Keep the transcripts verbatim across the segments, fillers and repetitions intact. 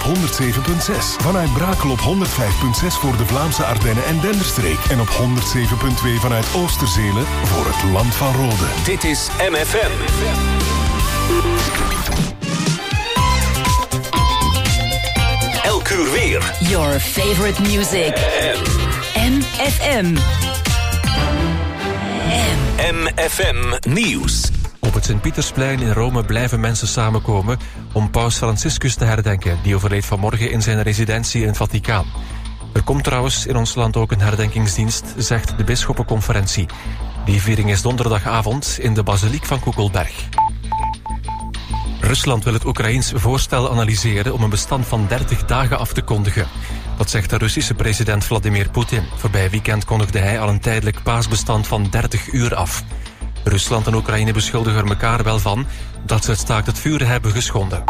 honderd zeven komma zes. Vanuit Brakel op honderd vijf komma zes voor de Vlaamse Ardennen en Denderstreek. En op honderd zeven komma twee vanuit Oosterzelen voor het Land van Rode. Dit is M F M. Elk uur weer. Your favorite music. M F M. M F M Nieuws. Op het Sint-Pietersplein in Rome blijven mensen samenkomen om paus Franciscus te herdenken. Die overleed vanmorgen in zijn residentie in het Vaticaan. Er komt trouwens in ons land ook een herdenkingsdienst, zegt de bisschoppenconferentie. Die viering is donderdagavond in de basiliek van Koekelberg. Rusland wil het Oekraïens voorstel analyseren om een bestand van dertig dagen af te kondigen. Dat zegt de Russische president Vladimir Poetin. Voorbij weekend kondigde hij al een tijdelijk paasbestand van dertig uur af. Rusland en Oekraïne beschuldigen er elkaar wel van dat ze het staakt het vuren hebben geschonden.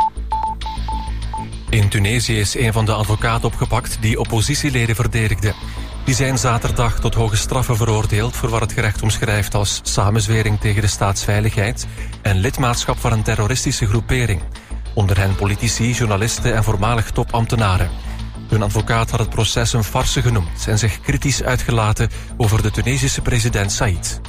In Tunesië is een van de advocaten opgepakt die oppositieleden verdedigde. Die zijn zaterdag tot hoge straffen veroordeeld voor wat het gerecht omschrijft als samenzwering tegen de staatsveiligheid en lidmaatschap van een terroristische groepering. Onder hen politici, journalisten en voormalig topambtenaren. Hun advocaat had het proces een farce genoemd en zich kritisch uitgelaten over de Tunesische president Said.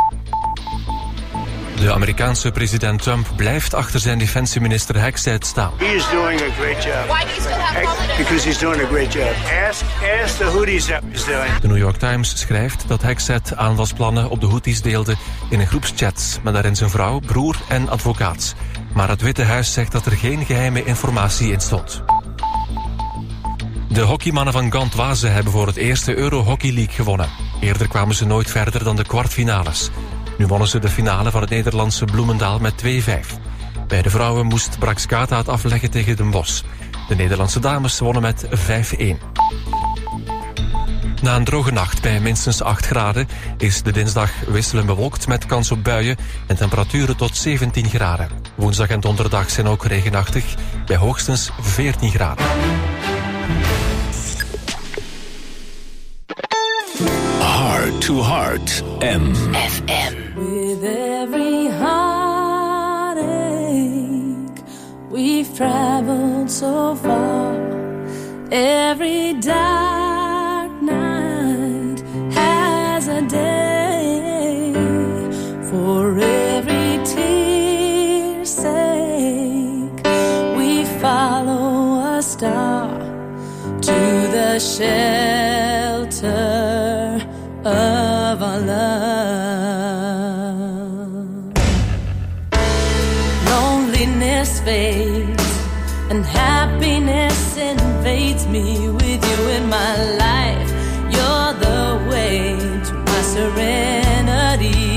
De Amerikaanse president Trump blijft achter zijn defensieminister Hexet staan. He is doing a great job. Why do you still have confidence? Because he's doing a great job. Ask, ask the Houthis how he's doing. De New York Times schrijft dat Hexet aanvalsplannen op de Houthis deelde in een groepschat met daarin zijn vrouw, broer en advocaat. Maar het Witte Huis zegt dat er geen geheime informatie in stond. De hockeymannen van Gantoise hebben voor het eerste Euro Hockey League gewonnen. Eerder kwamen ze nooit verder dan de kwartfinales. Nu wonnen ze de finale van het Nederlandse Bloemendaal met twee vijf. Bij de vrouwen moest Braxkata het afleggen tegen Den Bosch. De Nederlandse dames wonnen met vijf één. Na een droge nacht bij minstens acht graden is de dinsdag wisselend bewolkt met kans op buien en temperaturen tot zeventien graden. Woensdag en donderdag zijn ook regenachtig bij hoogstens veertien graden. Heart to Heart, M F M. With every heartache, we've traveled so far. Every dark night has a day. For every tear's sake, we follow a star to the shelter of our love. Loneliness fades and happiness invades me. With you in my life, you're the way to my serenity.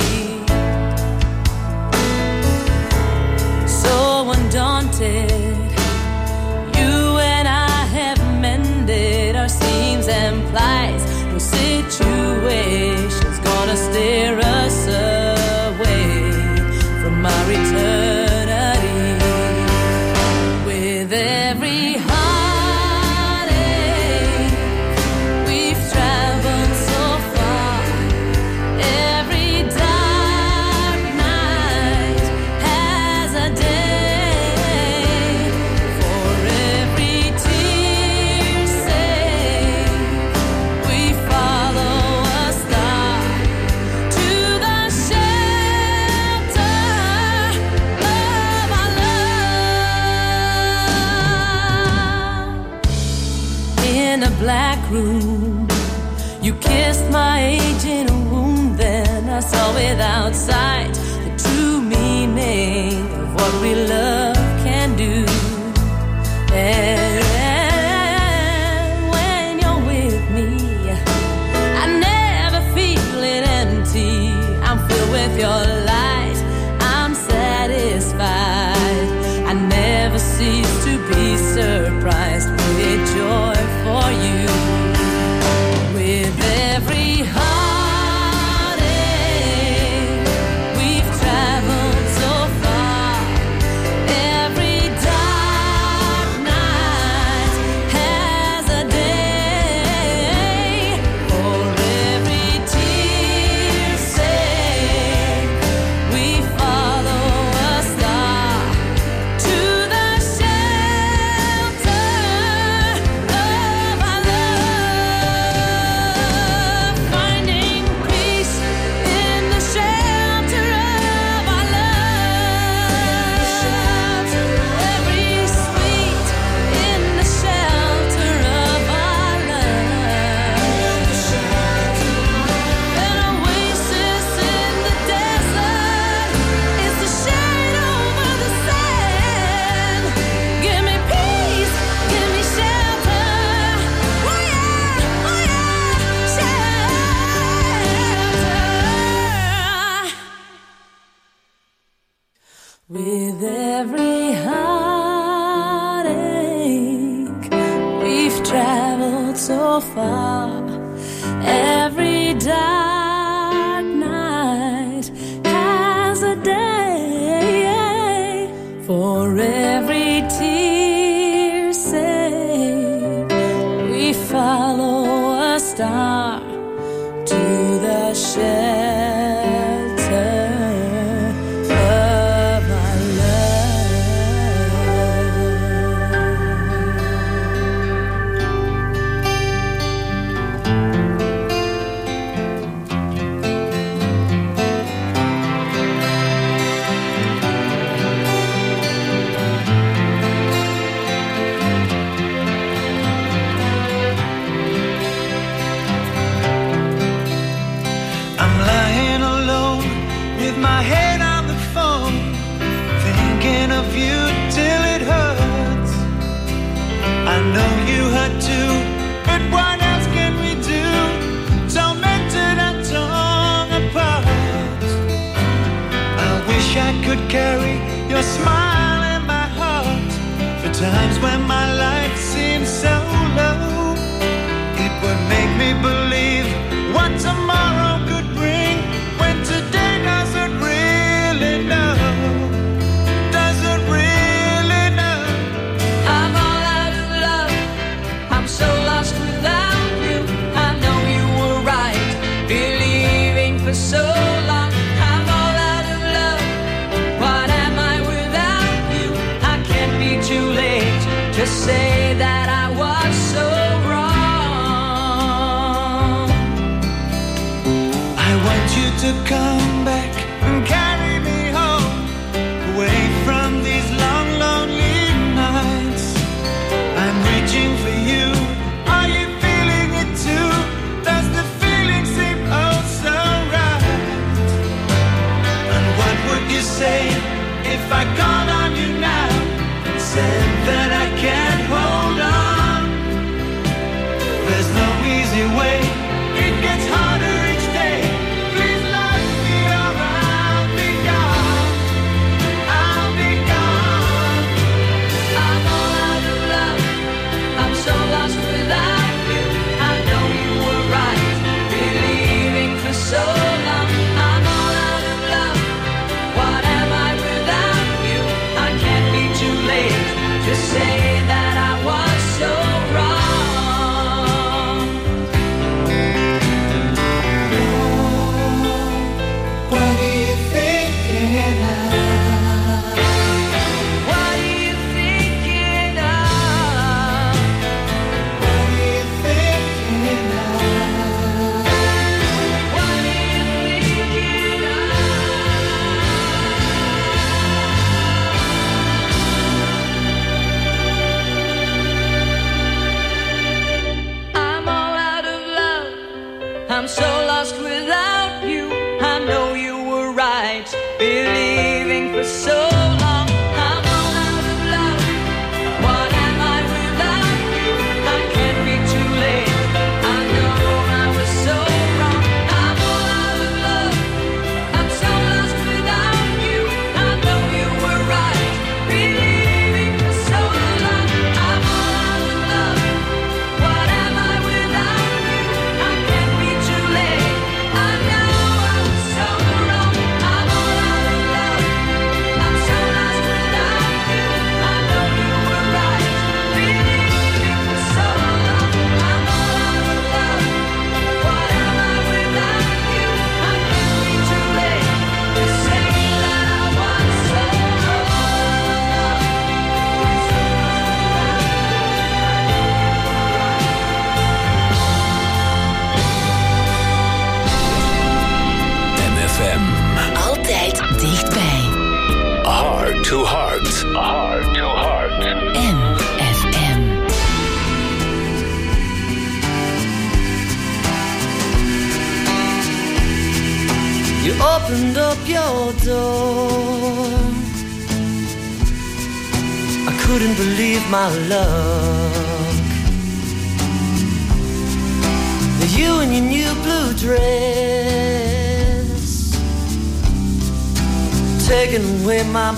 So undaunted, you and I have mended our seams and plights. No situation's gonna steer us away from our eternity. With every heartache, we've traveled so far. Every dark night has a day. For every tear's sake, we follow a star to the shelter of our love. In a black room, you kissed my aging wound. Then I saw without sight the true meaning of what we love can do. And when you're with me, I never feel it empty. I'm filled with your light, I'm satisfied. I never cease to be surprised with joy for you. With every heartache, we've traveled so far. so far. Every dark night has a day. For every tear saved, we follow a star to the shelter of our my head on the phone, thinking of you till it hurts. I know you hurt too, but what else can we do? Tormented and torn apart. I wish I could carry your smile in my heart. For times when my life seems so low, it would make me believe what tomorrow could bring. When today doesn't really know, doesn't really know. I'm all out of love, I'm so lost without you. I know you were right, believing for so long. I'm all out of love, what am I without you? I can't be too late to say that I was so wrong. I want you to come back and carry me home, away from these long, lonely nights. I'm reaching for you. Are you feeling it too? Does the feeling seem oh so right? And what would you say if I called on you now and said that I can't hold on? There's no easy way, it gets harder each day. Please let me or I'll be gone, I'll be gone. I'm all out of love, I'm so lost without you. I know you were right, believing for so long. I'm all out of love, what am I without you? I can't be too late to say that I was so wrong. What are you thinking of? What are you thinking of? What are you thinking of? What are you thinking of? I'm all out of love, I'm so lost without you. I know you were right, believing for so long. I'm all out of love, what am I without you? I can't be too late, I know I was so wrong. I'm all out of love, I'm so lost without you. I know you were right, believing for so long. I'm all out of love, what am I without you? I can't be too late, I know I was so wrong. I'm all out of love, I'm so lost without you. I know you were right, believing for so long. I'm all out of love, what am I without you? I can't be too late to say that I was so M F M. Altijd dichtbij. Heart to heart. Heart to heart. M F M. You opened up your door, I couldn't believe my luck. You in your new blue dress, taking away my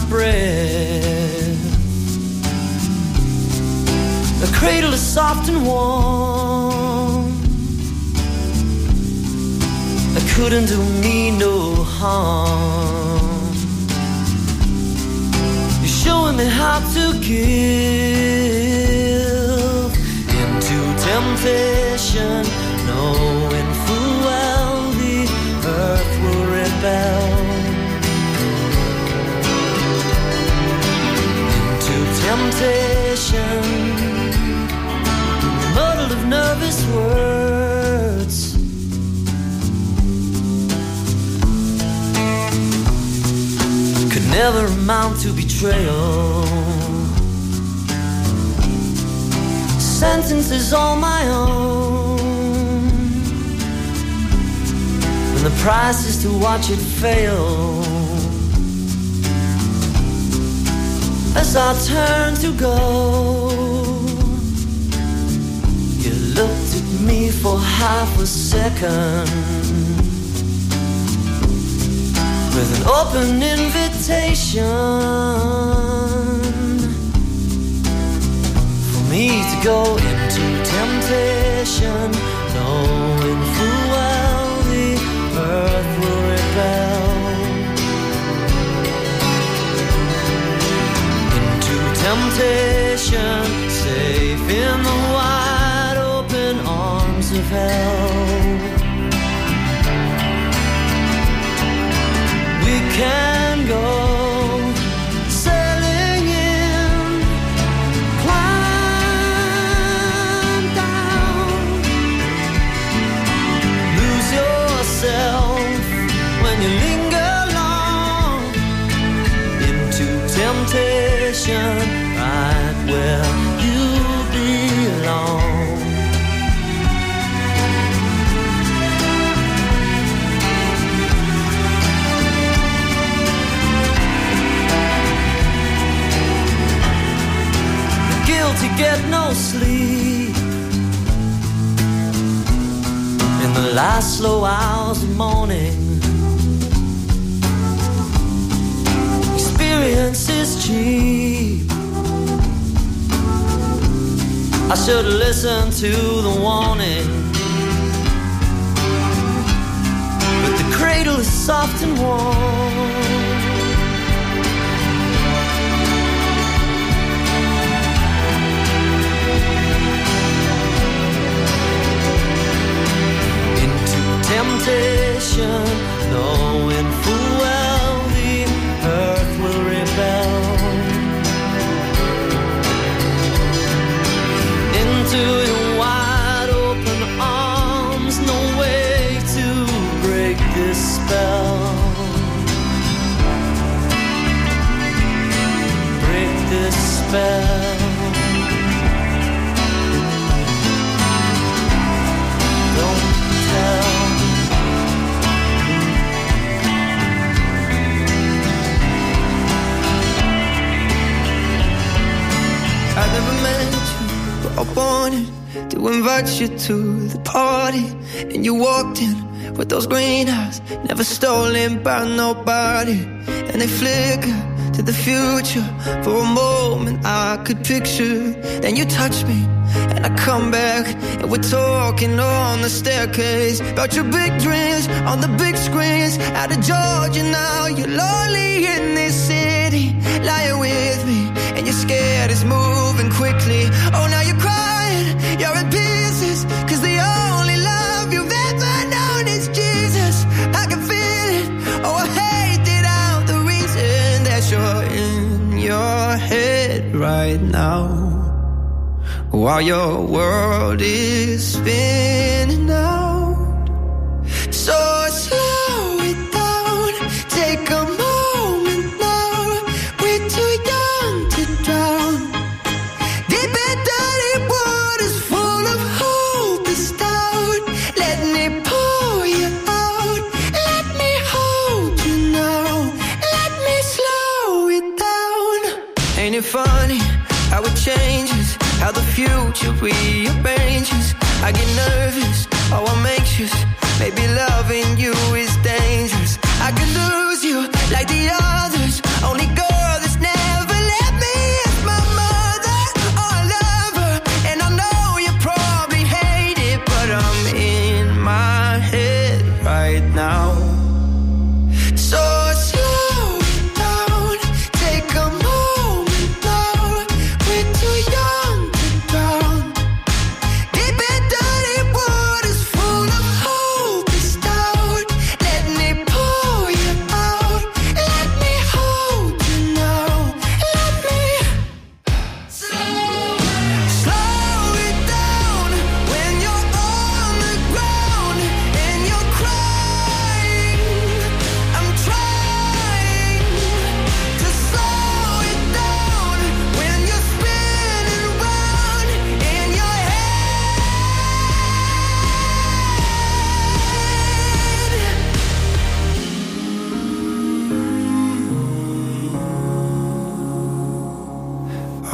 breath. The cradle is soft and warm, couldn't do me no harm. You're showing me how to give into temptation, knowing full well the earth will rebel. Into temptation, muddled of nervous words. Could never amount to betrayal. Sentence is all my own, and the price is to watch it fail. As I turn to go, you looked at me for half a second with an open invitation for me to go into temptation, knowing full well the earth will rebel. Into temptation, safe in the wide open arms of hell. We can go sailing in, climb down, lose yourself when you linger long into temptation, right where you belong. To get no sleep in the last slow hours of morning. Experience is cheap. I should listen to the warning, but the cradle is soft and warm. Temptation, knowing full well the earth will rebel. Into your wide open arms, no way to break this spell. Break this spell. Don't tell. I never met you, but I wanted to invite you to the party. And you walked in with those green eyes, never stolen by nobody. And they flicker to the future. For a moment I could picture. Then you touch me and I come back, and we're talking on the staircase about your big dreams on the big screens. Out of Georgia now, you're lonely in this city, lying with me, and you're scared it's moving quickly. Oh, now you're crying, you're in pieces, cause the only love you've ever known is Jesus. I can feel it, oh I hate it out, the reason that you're in your head right now, while your world is spinning out. So slow it down, take a moment now. We're too young to drown. Deep and dirty waters full of hope is down. Let me pour you out. Let me hold you now. Let me slow it down. Ain't it funny how it changes, how the future rearranges. I get nervous, oh I'm anxious. Maybe loving you is dangerous. I could lose you like the others. Only girl that's never let me is my mother. Oh I love her, and I know you probably hate it, but I'm in my head right now.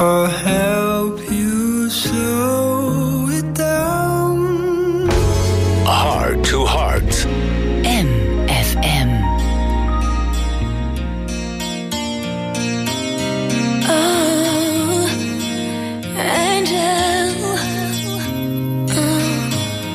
I'll help you slow it down. Heart to Heart. M F M. Oh, angel. Oh.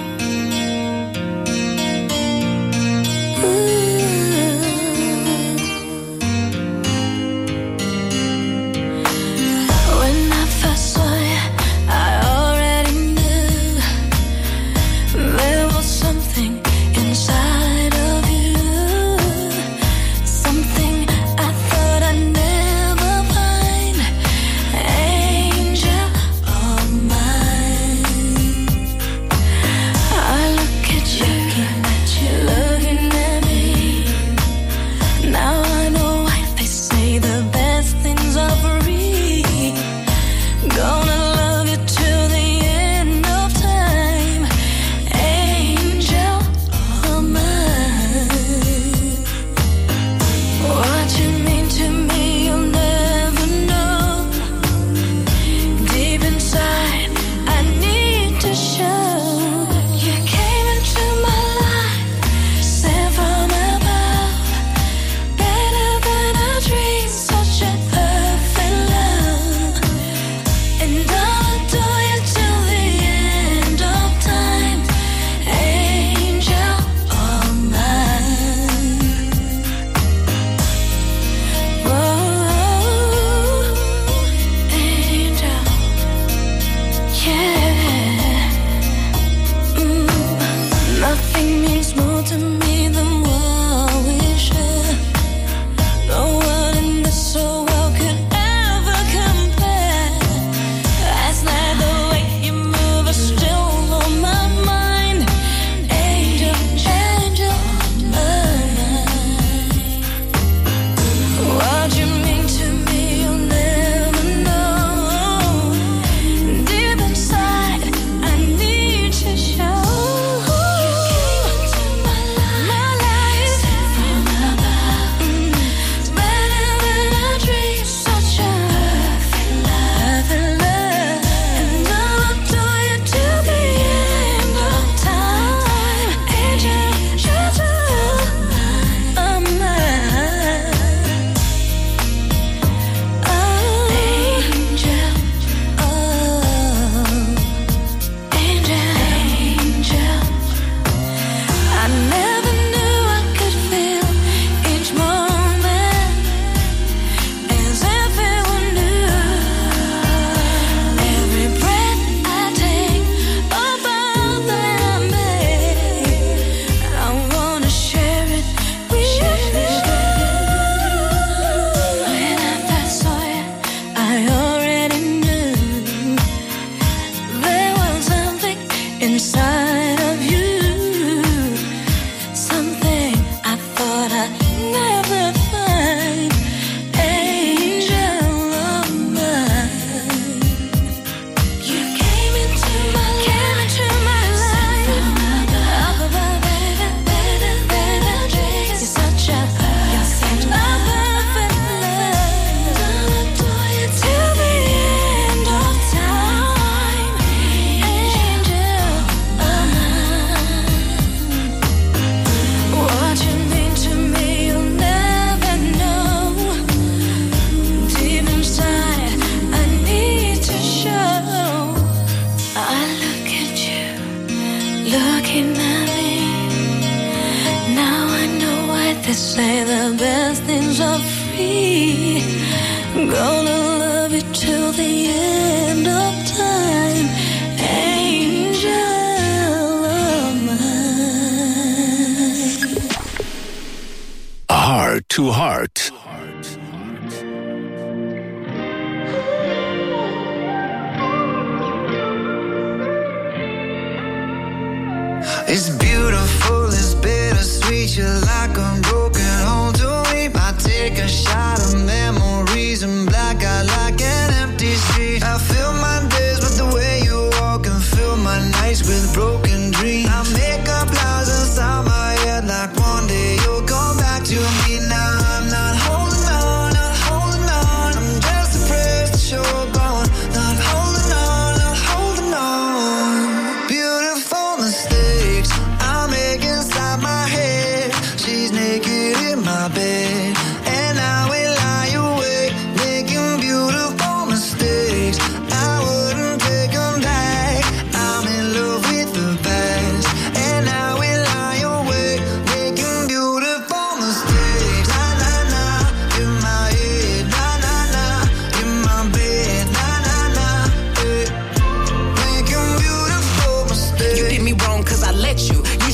When I first saw you, I already knew there was something inside of you, something I thought I'd never find. Angel of mine, I look at you, looking at me. Now I know why they say the best things are free. Gonna love you till the end of time. Angel of mine, what you mean to me you'll never know. Deep inside I need to show. You came into my life, sent from above, better than a dream, such a perfect love. And I'll adore you till the end of time. Angel of mine. Whoa, angel, yeah. Mm, nothing means more to me than what we share. No one in this whole world could ever compare. Last night the way you move is still on my mind. Angel, angel of mine. What you mean to me you'll never know. Deep inside I need to show. You came into my life, my life, from above. Mm, it's better than a dream, such a perfect love, perfect love. And I'll adore you till the end of time. Angel, angel of mine. Oh, angel, oh, angel, angel. I never knew I could feel each moment as if it were new. Every breath I take, a vow that I make, I wanna share it with you. When I first saw you, I already knew there was something inside of you, something I thought I'd never find. Angel of mine, you came into my life, came into my life from above, better, better than a dream. You're such a perfect, a perfect love. I'll adore you till the end of time. Angel of mine, what you mean to me you'll never know. Deep inside I need to show. I look at you, looking at me. Now I know why they say the best things are free. Gonna love you till the end of time. Angel of mine. Heart to Heart. It's beautiful, it's bittersweet. You're like a broken home to me. I take a shot of memories and black out like an empty street. I fill my days with the way you walk and fill my nights with broken dreams. I make up lies inside my head like one day you'll come back to me. Now I'm not holding on, not holding on. I'm just afraid that you're gone.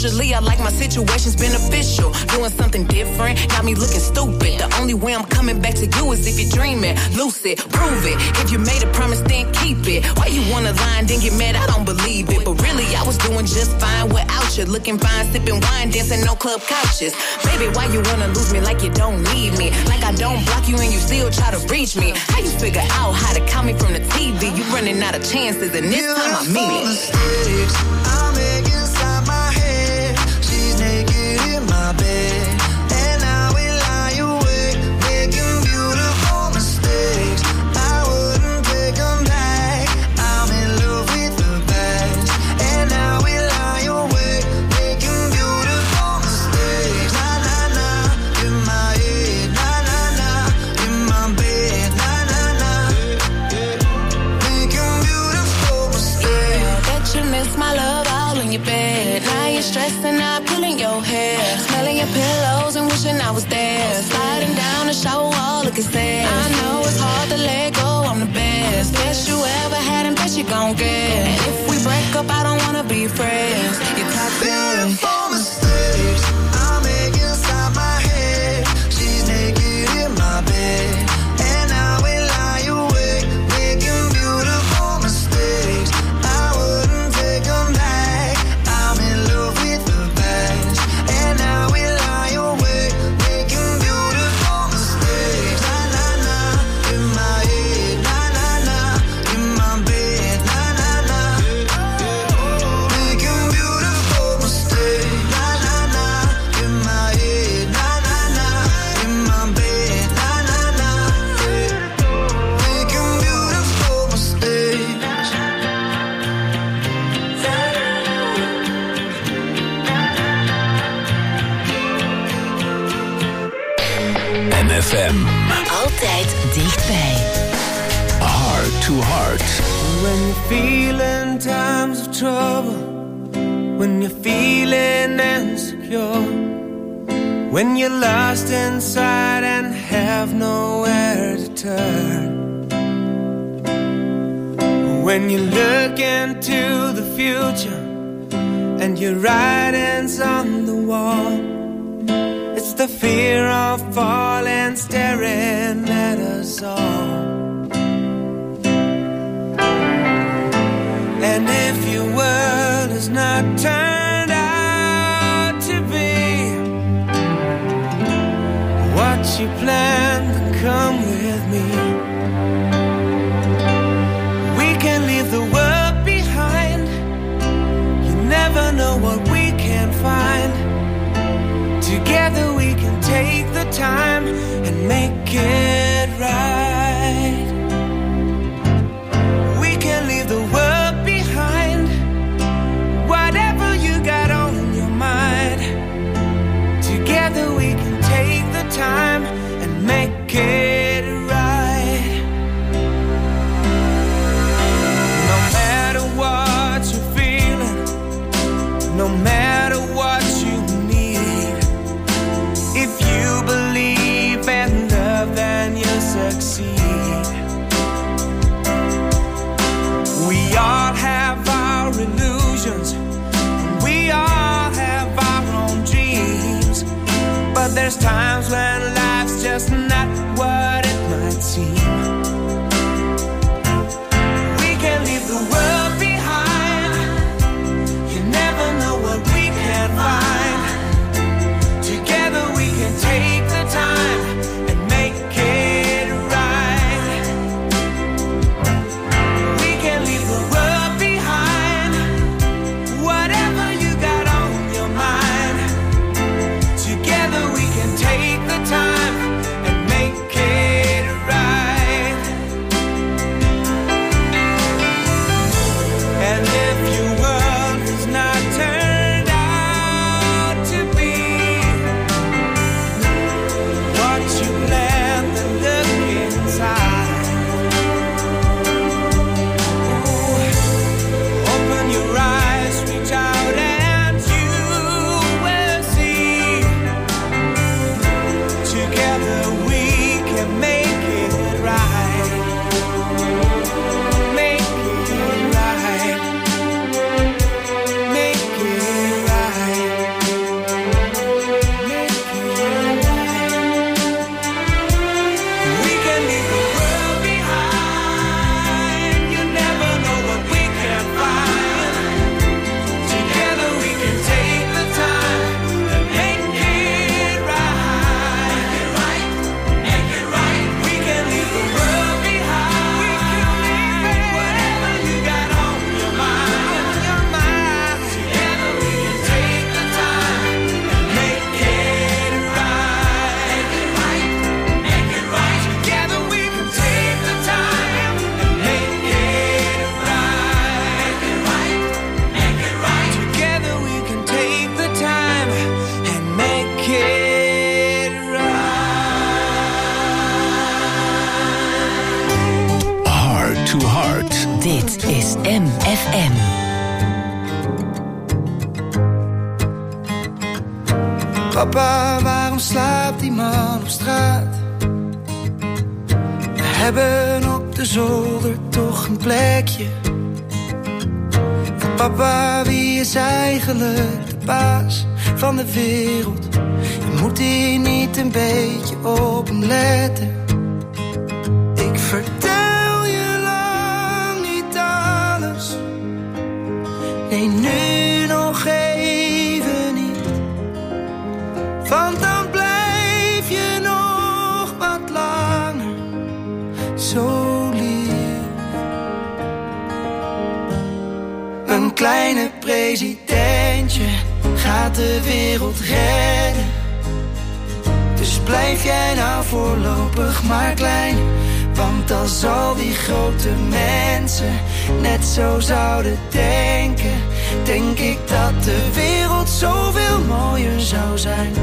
Usually I like my situations beneficial. Doing something different, got me looking stupid. The only way I'm coming back to you is if you're dreaming. Lucid, prove it. If you made a promise, then keep it. Why you wanna lie and then get mad? I don't believe it. But really, I was doing just fine without you. Looking fine, sipping wine, dancing on club couches. Baby, why you wanna lose me like you don't need me? Like I don't block you and you still try to reach me. How you figure out how to call me from the T V? You running out of chances and this time I mean it. Mistakes I make inside my head. She's naked in my bed, and I will lie awake, making beautiful mistakes. I wouldn't take them back. I'm in love with the past, and I will lie awake, making beautiful mistakes. Na na na, in my head. Na na na, in my bed. Na na na, making beautiful mistakes. Yeah, bet you miss my love all in your bed. Now you're stressing out, pulling your hair, smelling your pillows and wishing I was there. Sliding down the shower wall, looking sad. I know it's hard to let go, I'm the best. Best you ever had and best you gon' get. And if we break up, I don't wanna be friends. You're toxic. Beautiful mistakes I make inside my head. She's naked in my bed, and I will lie awake, making beautiful mistakes. I wouldn't take them back. I'm in love with the past, and I will lie awake, making beautiful mistakes. Na na na, in my head. Na na na, in my bed. Na na na, making beautiful mistakes. Na na na, in my head. Na na na, in my bed. Na na na, making beautiful mistakes. M F M. Altijd dichtbij. Heart to Heart. When you're feeling times of trouble, when you're feeling insecure, when you're lost inside and have nowhere to turn, when you look into the future and your writing's on the wall, it's the fear of falling staring at us all. And if your world is not turned out to be what you planned, then come with me. We can leave the world behind. You never know what we can find. Together we can take the time and make it right. We can leave the world behind. Whatever you got on your mind, together we can take the time and make it right. No matter what you're feeling, no matter what you need, if you believe in love, then you'll succeed. We all have our illusions, we all have our own dreams, but there's times when life's just not what it might seem. We can leave the world behind. You never know what we can find. Together we can take the time and make it right. We can leave the world behind. Whatever you got on your mind, together we can take Papa, waarom slaapt die man op straat? We hebben op de zolder toch een plekje. Papa, wie is eigenlijk de baas van de wereld? Je moet hier niet een beetje op hem letten. Ik vertel je lang niet alles. Nee, nu nog even niet. Want dan blijf je nog wat langer zo lief. Een kleine presidentje gaat de wereld redden. Dus blijf jij nou voorlopig maar klein. Want als al die grote mensen net zo zouden denken, denk ik dat de wereld zoveel mooier zou zijn.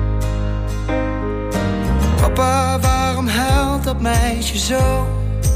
Papa, waarom huilt dat meisje zo?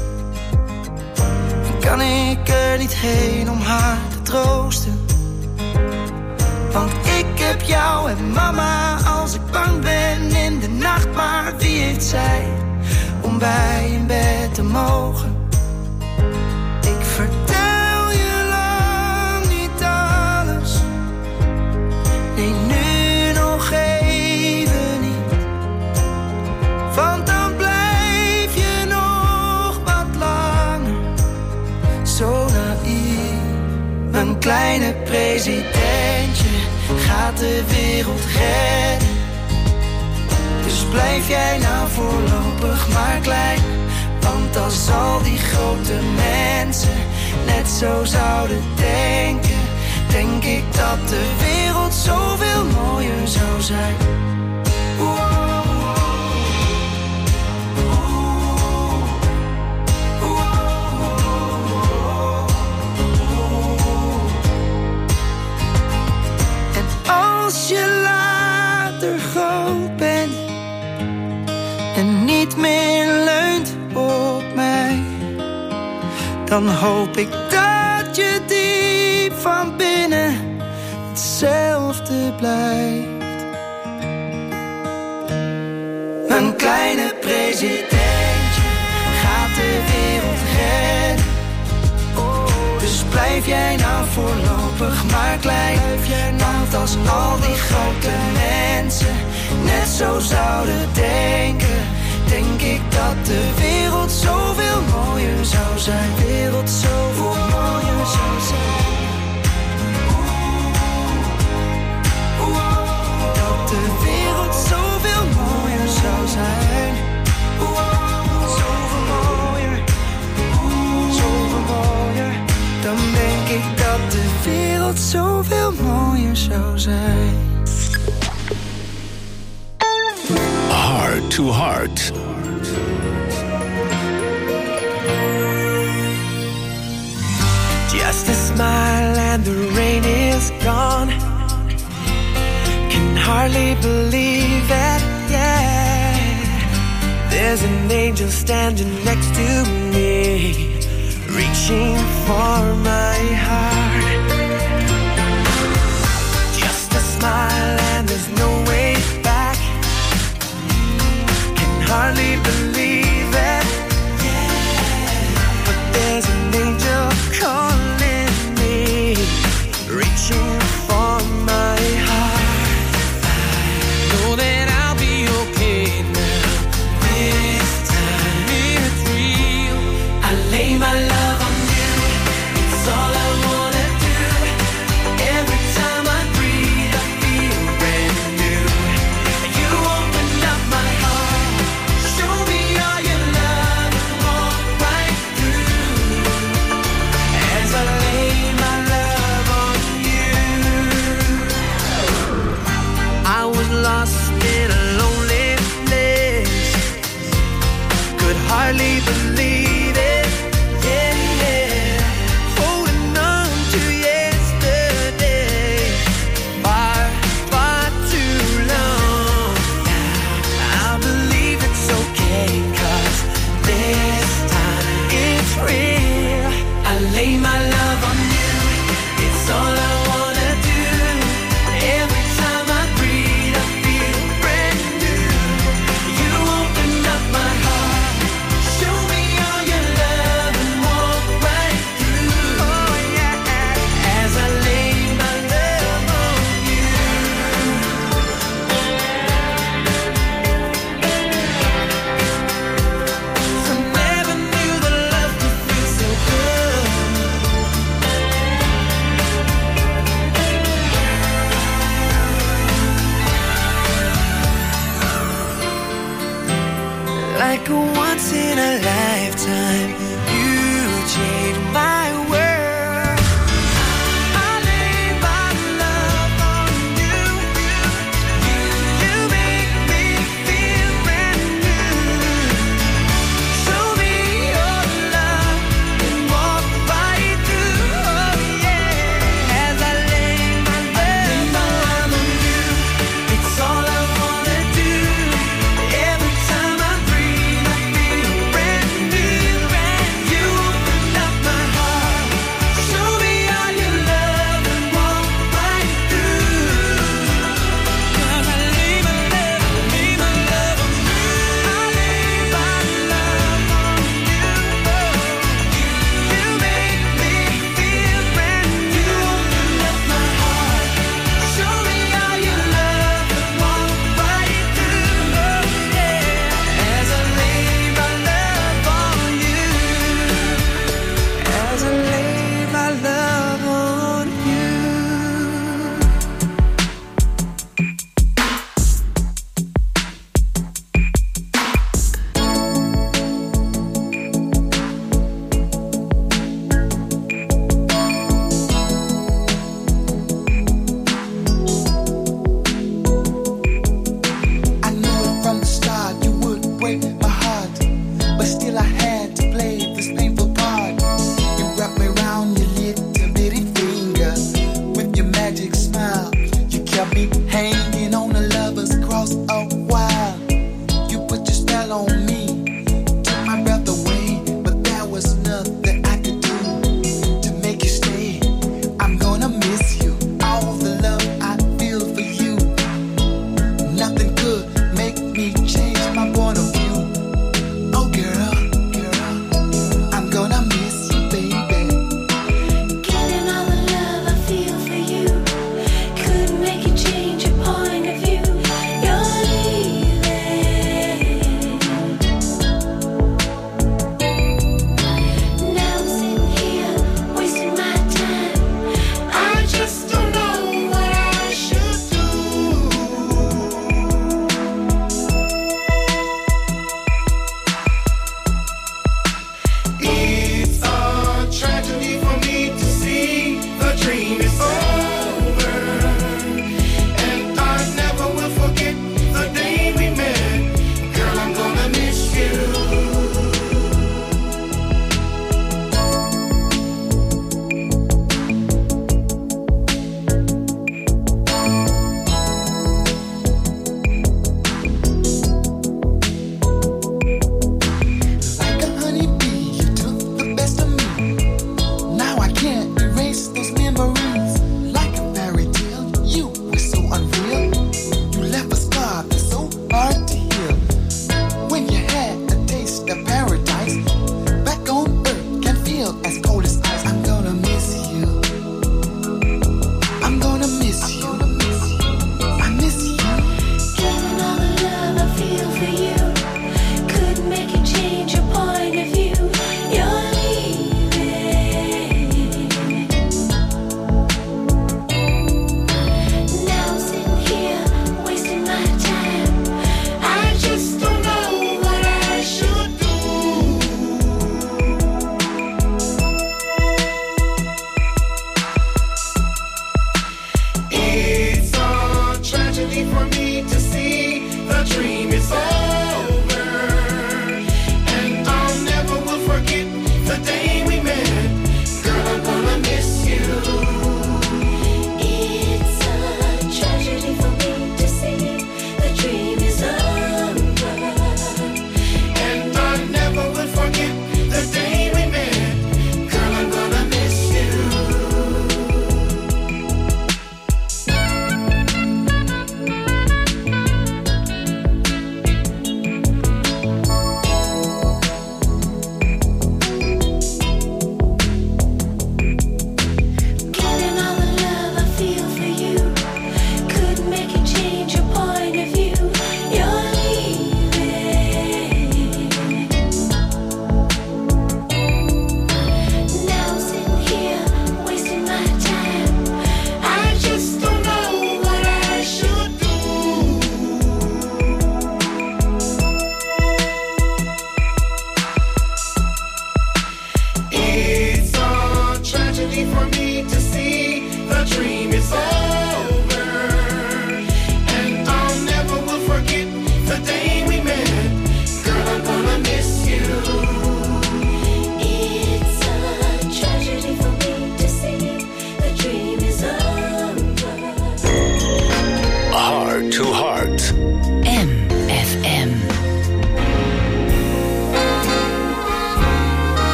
Kan ik er niet heen om haar te troosten? Want ik heb jou en mama als ik bang ben in de nacht. Maar wie heeft zij om bij in bed te mogen? Ik vertel je lang niet alles. Nee, nu nog even niet. Want dan blijf je nog wat langer zo naïef. Een kleine presidentje gaat de wereld redden. Dus blijf jij nou voorlopig maar klein. Want als al die grote mensen net zo zouden denken, denk ik dat de wereld zoveel mooier zou zijn. Wow. Als je later groot bent en niet meer leunt op mij, dan hoop ik dat je diep van binnen hetzelfde blijft. Een kleine presidentje gaat de wereld redden. Dus blijf jij nou voorlopig maar klein. Want als al die grote mensen net zo zouden denken, denk ik dat de wereld zoveel mooier zou zijn. De wereld zoveel mooier zou zijn. Dat de wereld zoveel mooier zou zijn. Zoveel mooier. Zoveel mooier. Dan denk ik dat de wereld zoveel mooier zou zijn. Heart to Heart. Just a smile and the rain is gone. Can hardly believe it, yeah. There's an angel standing next to me, reaching for my heart. Just a smile and there's no way back. Can hardly believe it, yeah. But there's an angel calling me, reaching for my heart. I know that I'll be okay now. This time it's real. I lay my love on you. It's all I wanna like a once in a lifetime. You changed my world. I lay my love on you. You make me feel brand new. Show me your love and walk right through. Oh yeah, as I lay my love on you, it's all I wanna do. Every time I breathe, I feel brand new, brand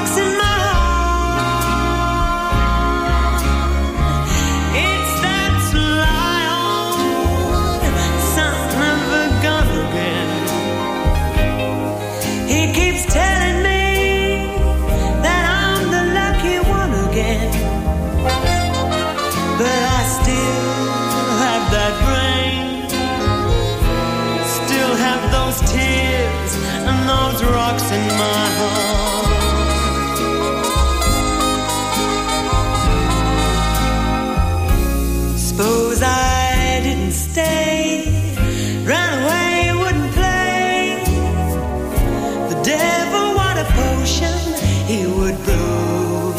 rocks in my heart. It's that sly old son of a gun again. He keeps telling me that I'm the lucky one again. But I still have that brain, still have those tears and those rocks in my heart. Suppose I didn't stay, ran away, wouldn't play. The devil, what a potion he would brew.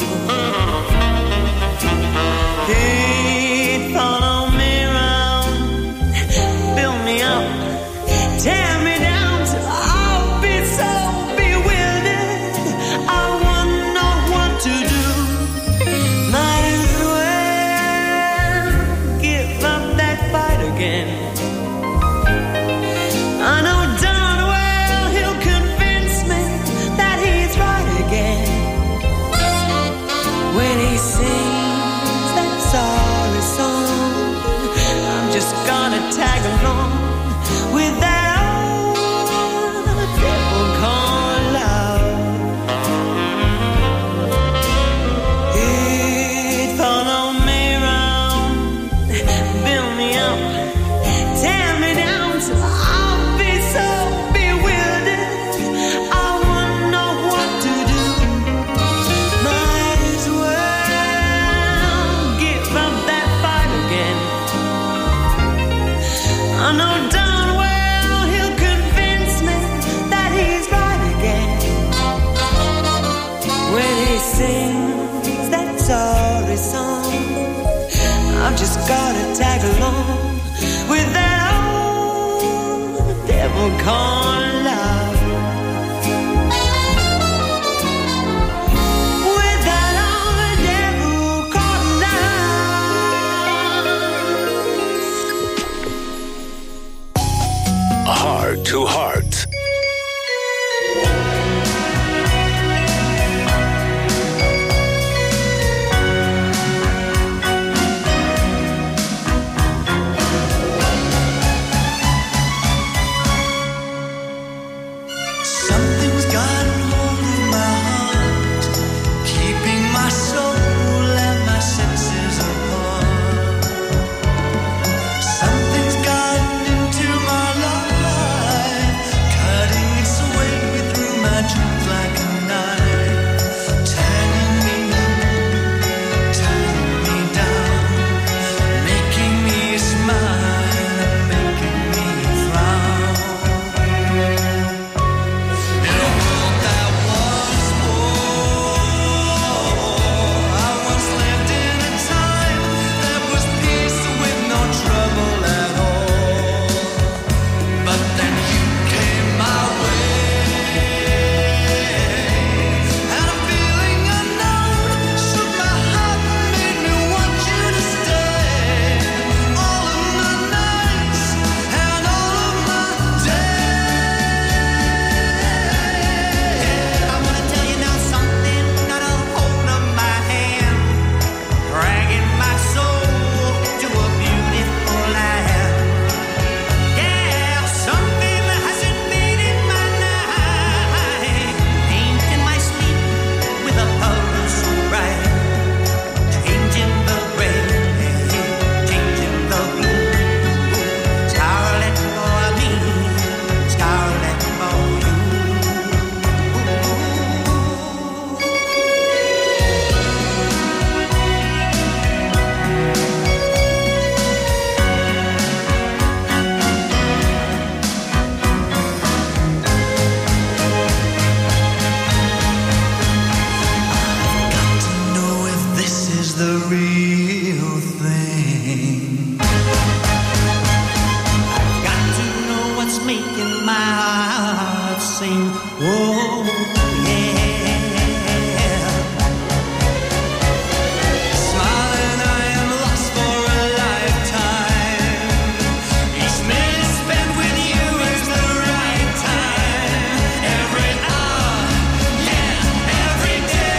He'd follow me around, build me up, tear me down till I'll be so bewildered I wouldn't know what to do. Might as well give up that fight again. I know darn well he'll convince me that he's right again when he sings that sorry song. I'm just gonna tag along with that old devil called love. He'd follow me around, build me up, tear me down till I'll be so bewildered I wouldn't know what to do. Might as well give up that fight again. I know darn well he'll convince me that he's right again when he sings that sorry song. I've just gotta tag along with that old devil called love. With that old devil called love. Heart to Heart. Something's gotten hold of my heart, keeping my soul and my senses apart. Something's gotten into my life, cutting its way through my dreams like a knife, turning me up, turning me down, making me smile and making me frown. In a world that was war, I once lived in a time that was peace with no trouble at all. But then you came my way, and a feeling unknown shook my heart and made me want you to stay. All of my nights and all of my days. I wanna tell you now something, got a hold of my hand, dragging my soul to a beautiful land. Yeah, something has invaded my night, painting my sleep with a color so bright, changing the rain, changing the blue. Scarlet for me, scarlet for you. Got to know if this is the real thing. I've got to know what's making my heart sing. Whoa, yeah. Smiling, I am lost for a lifetime. Each minute spent with you is the right time. Every hour, yeah, every day.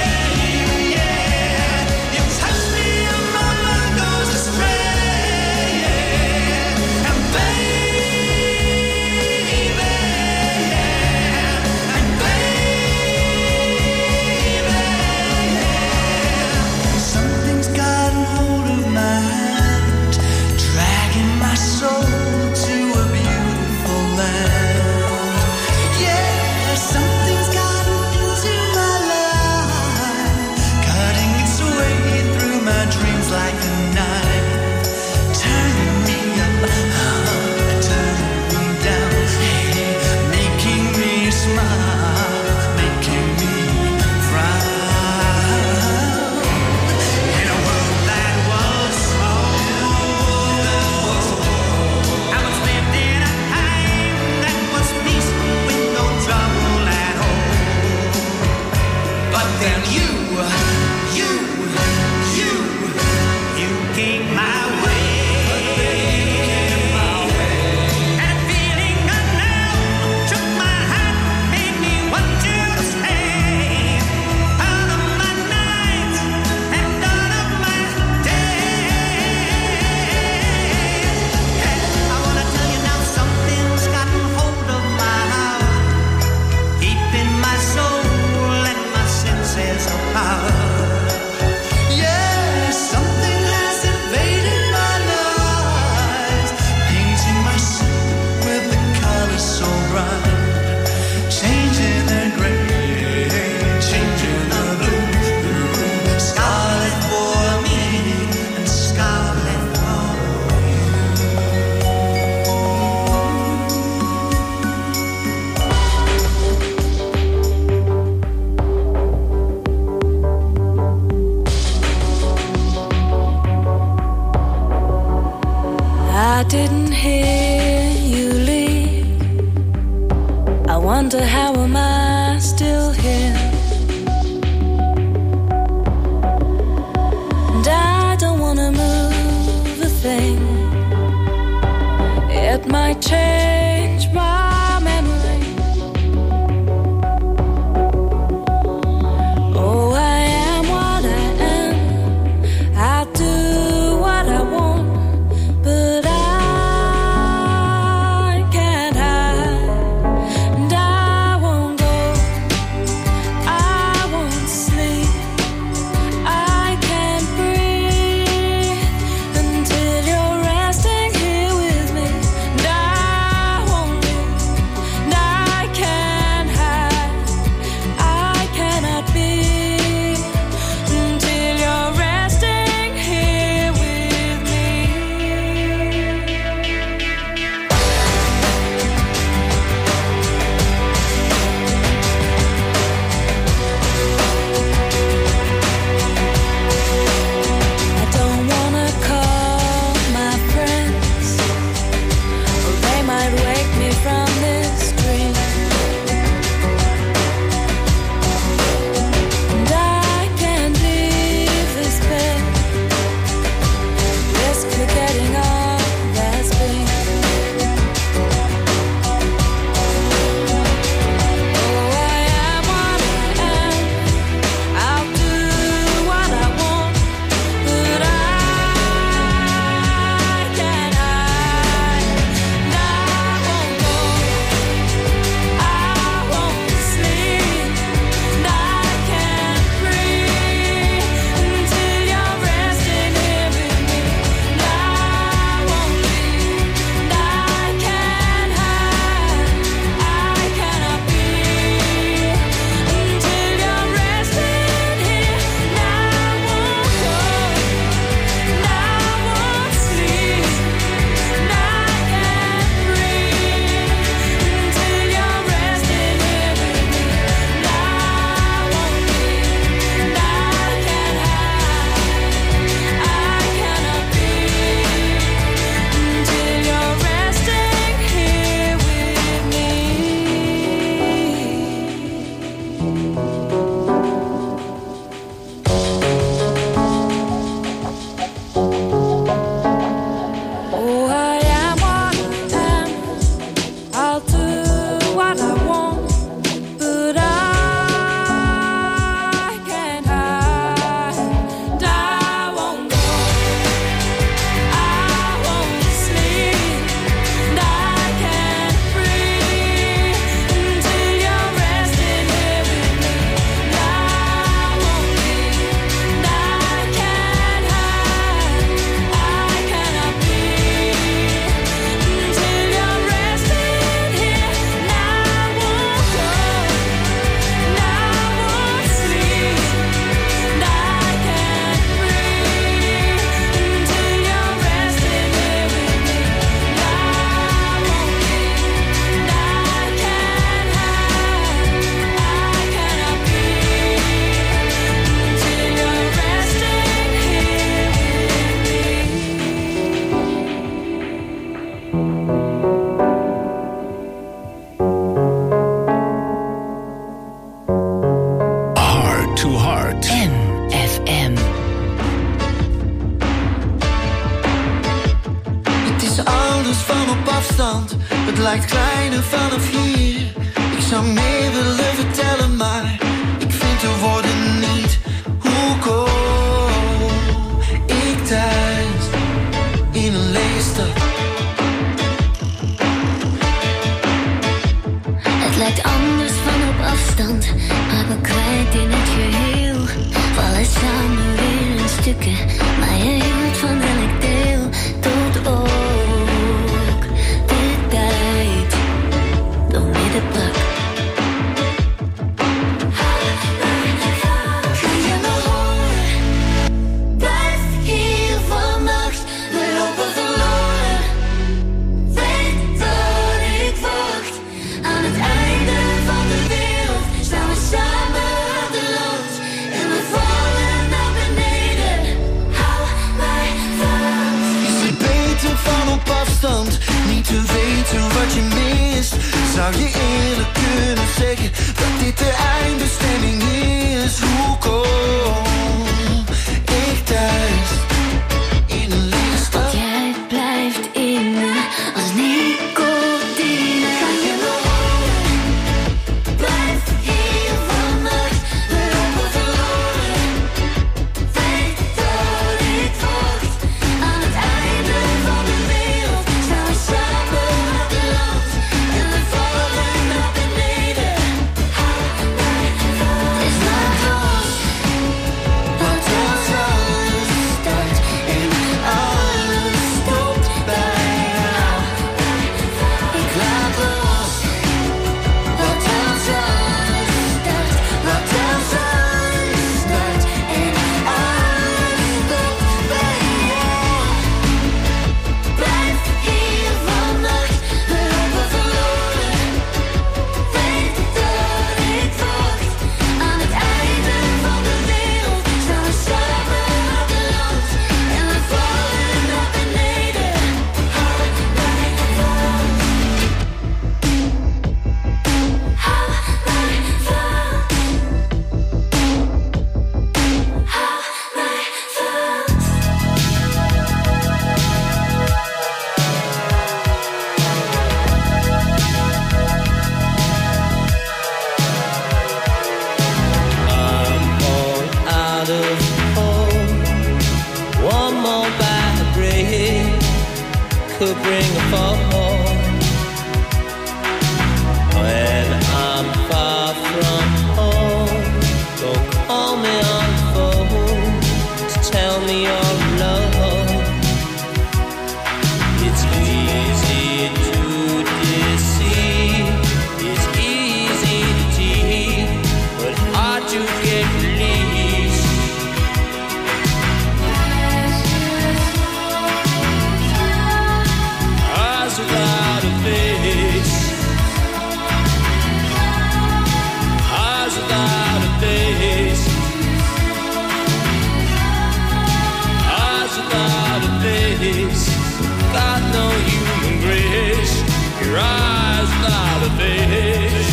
wonder how am I still here? And I don't wanna move a thing. It might change my memory. Oh, I am what I am. I do what I want, but I can't hide, and I won't go afstand. Het lijkt kleiner vanaf hier. Ik zou meer willen vertellen, maar ik vind de woorden niet. Hoe kom ik thuis in een lege stad? Het lijkt anders van op afstand, maar we kwijt in het geheel. Vallen samen weer in stukken, maar je hield van elk deel. Tot ook de tijd door midden brak. Kan je me horen? Blijf hier vannacht, we lopen verloren. Weet dat ik wacht. Aan het einde van de wereld staan we samen aan de land. En we vallen naar beneden. Hou mij vast. Is het beter van op afstand? Niet te weten wat je mist. Zou je eerlijk kunnen zeggen dat dit de eindbestemming is? Hoe kom ik thuis in een lege stad? Jij blijft in me als nicotine. Kan je me horen? Blijf hier vannacht, we lopen verloren. Weet dat ik wacht. Aan het einde van de wereld staan we samen aan de land. En we vallen naar beneden. Hou mij vast. Het is maar los. Wat als alles start en alles stopt bij jou. Ik laat los. Wat als alles start, wat als alles start en alles stopt bij jou. Blijf hier vannacht, we lopen verloren. Weet dat ik wacht. Aan het einde van de wereld staan we samen aan de land. En we vallen naar beneden. Hou mij vast. Hou mij vast. Hou mij vast. I'm all out of hope. One more bad break could bring a fall. When I'm far from home, don't call me on the phone to tell me you're alone. It's easy to deceive, it's easy to cheat, but hard to get released. Eyes without a face, eyes without a face, eyes without a face. Got no human grace. Your eyes without a face.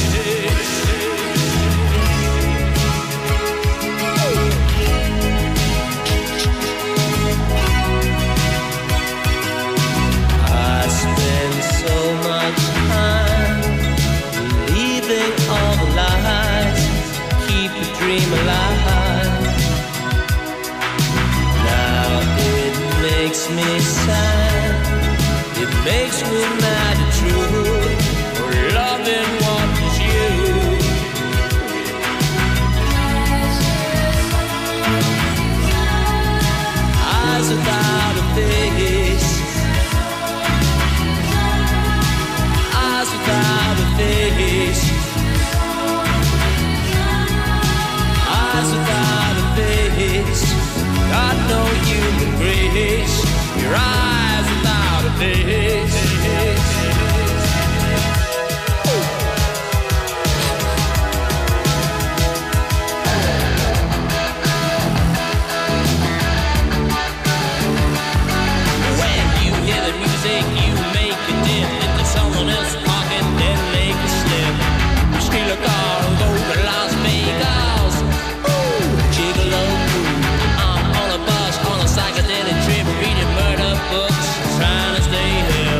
I spend so much time believing all the lies, keep the dream alive. Now it makes me sad, it makes me mad and true, for loving what is you. Eyes without a face, eyes without a face, eyes without a face. Got no human grace. Your eyes without a face. When you hear the music, you make it dim into someone else's pocket, then make it slip. You steal a car and go to Las Vegas. Ooh, gigolo. I'm on a bus on a psychedelic trip, reading murder books, trying to stay here.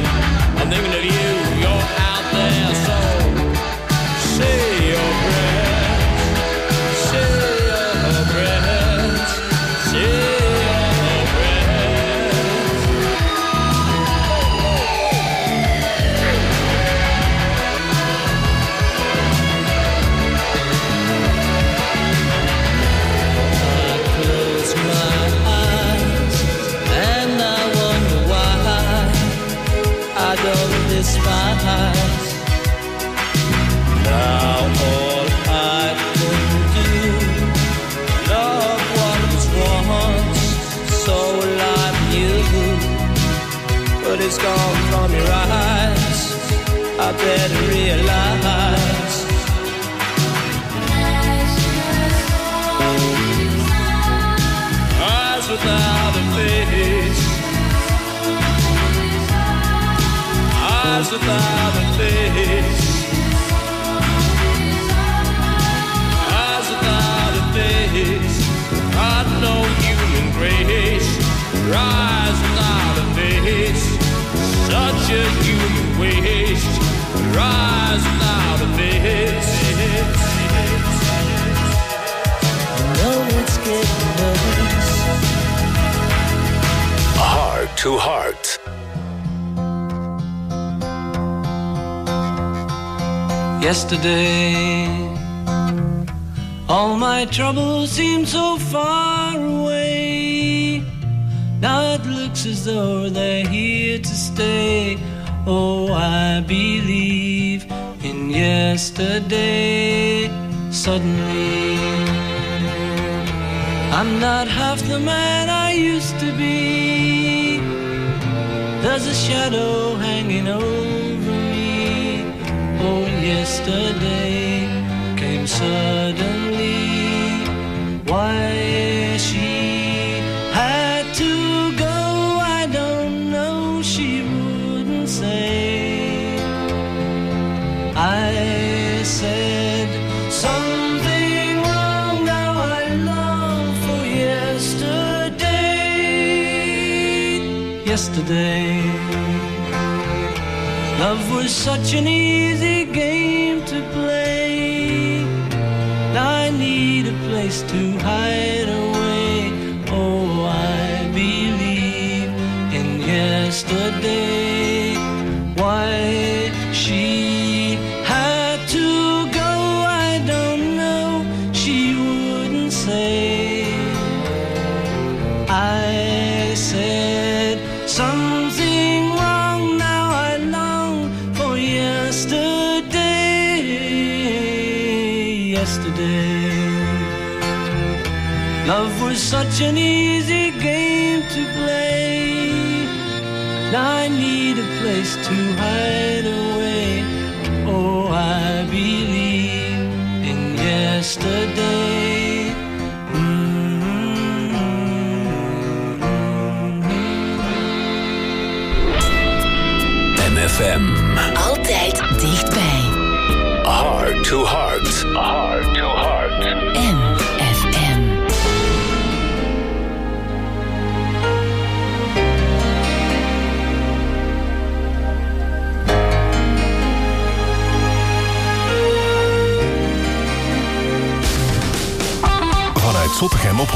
is gone from your eyes. I better realize eyes without a face, eyes without a face, eyes without a face. Got no human grace. Eyes without a face, such a human waste. Eyes without a face. No, it's getting worse. Heart to Heart. Yesterday, all my troubles seemed so far away. Now it looks as though they're here to stay. Oh, I believe in yesterday. Suddenly, I'm not half the man I used to be. There's a shadow hanging over me. Oh, yesterday came suddenly. Why she had to go, I don't know, she wouldn't say. I said something wrong, now I long for yesterday. Yesterday, love was such an easy game to play. Now I need a place to hide away. Oh, I believe in yesterday. Why she had to go, I don't know, she wouldn't say. I said something wrong, now I long for yesterday. Yesterday, love was such an easy game to play. Now I need a place to hide away. Oh, I believe in yesterday. M F M. Altijd dichtbij. Heart to Heart. Heart to Heart. M F M. Vanuit Zottegem op